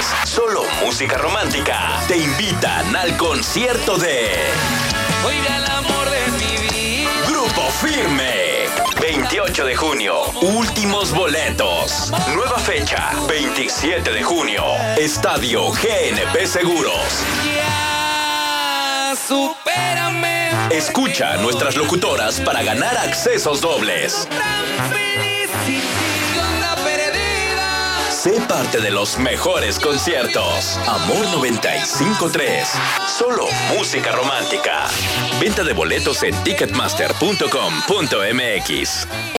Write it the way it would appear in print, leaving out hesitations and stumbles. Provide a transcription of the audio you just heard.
solo música romántica, te invitan al concierto de Oiga, el amor de mi vida. Grupo Firme. 28 de junio, últimos boletos. Nueva fecha, 27 de junio. Estadio GNP Seguros. Ya, supérame. Escucha a nuestras locutoras para ganar accesos dobles. Tan feliz sin ti, onda perdida. Sé parte de los mejores conciertos. Amor 95.3. Solo música romántica. Venta de boletos en ticketmaster.com.mx.